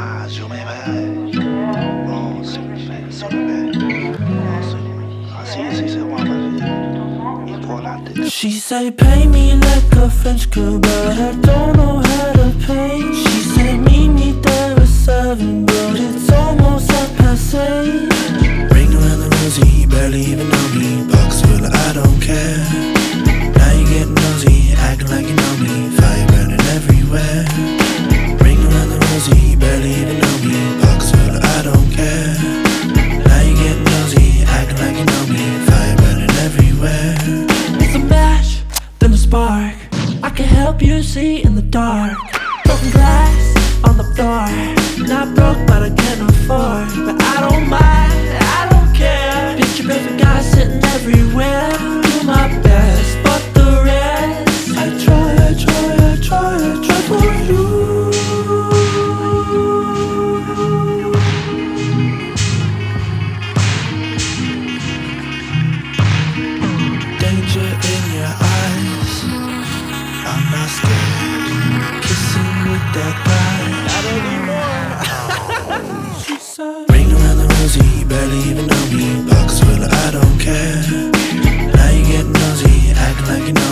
sur mes rêves. Bon, s'il vous plaît, s'il vous plaît. Si, c'est moi, vas-y. Il prend la tête. She say pay me like a French girl, but I don't know how to pay. She say meet me there at 7, but it's almost 8:30. Ring around the rosy, barely even know me. Box full of I don't care. Now you getting nosy, acting like you know me. Fire burning everywhere. Ring around the rosy, barely even know me. Box full of I don't care. Now you getting nosy, acting like you know me. Fire burning everywhere. It's a match, then a spark. I can help you see in the dark. Broken glass on the floor. Not broke, but I can't afford. But I don't mind, I don't care. Picture perfect guys sitting everywhere. Do my best, but the rest I try for you. Danger in your eyes, I'm not scared. Kissing with that guy, Not anymore. She said. ring around the rosy, barely even know me. Box full of I don't care. Now you getting nosy, acting like you know